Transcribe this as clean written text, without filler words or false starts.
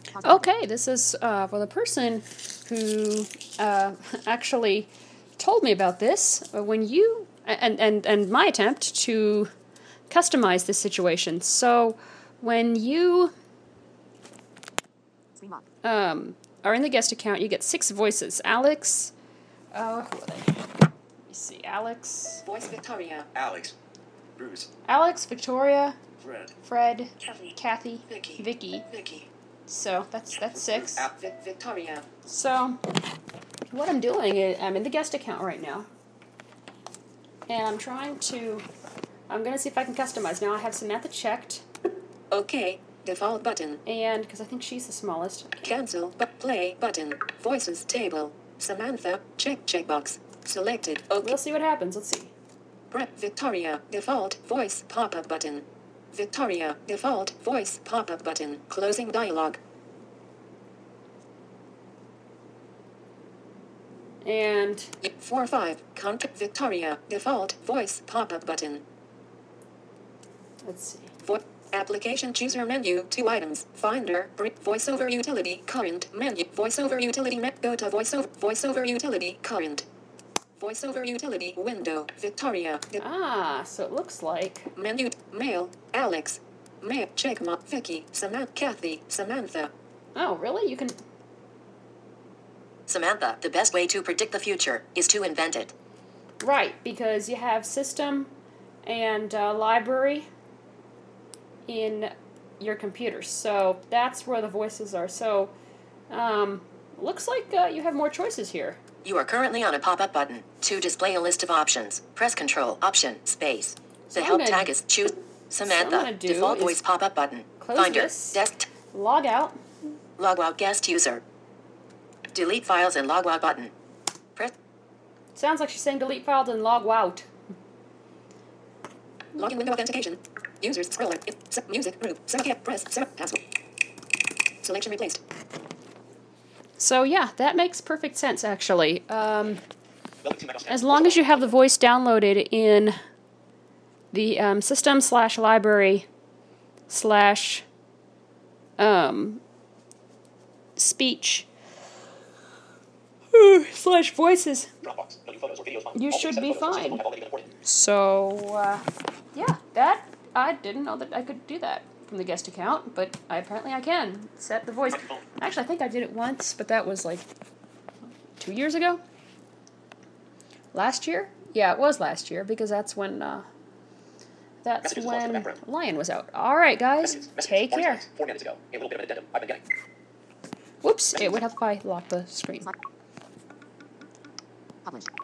Okay, this is for the person who actually told me about this. When you and my attempt to customize this situation. So when you are in the guest account, you get 6 voices. Alex, who are they? Let me see. Alex. Voice Victoria. Alex. Bruce. Alex, Victoria. Fred. Kathy. Vicky. So that's 6. Victoria. So what I'm doing is I'm in the guest account right now, and I'm going to see if I can customize. Now I have Samantha checked. Okay. Default button. And because I think she's the smallest. Cancel but play button. Voices table. Samantha checkbox selected. Okay. We'll see what happens. Let's see. Prep Victoria default voice pop-up button. Victoria default voice pop-up button. Closing dialog. And 4-5 contact Victoria default voice pop-up button. Let's see. Application chooser menu 2 items. Finder voiceover utility current menu voiceover utility go to voiceover utility current voiceover utility window Victoria. So it looks like Menu mail Alex mail checkmark Vicky Samantha Kathy Samantha. Oh, really? You can. Samantha, the best way to predict the future is to invent it. Right, because you have system and library in your computer. So that's where the voices are. So looks like you have more choices here. You are currently on a pop-up button. To display a list of options, press Control Option Space. The help tag is choose Samantha. Default voice pop-up button. Finder. Desk. Log out. Log out guest user. Delete files and log out button. Press. Sounds like she's saying delete files and log out. Login window authentication. Users scroller. Music group. Press password. Selection replaced. So yeah, that makes perfect sense actually. As long as you have the voice downloaded in the system/library/ speech /voices, you should be fine. So yeah, that I didn't know that I could do that from the guest account, but apparently I can set the voice. Actually, I think I did it once, but that was like 2 years ago. Last year? Yeah, it was last year because that's when Lion was out. All right, guys, take care. 4 minutes ago, a little bit of an addendum I've been getting. Whoops! It would help if I locked the screen. Publish.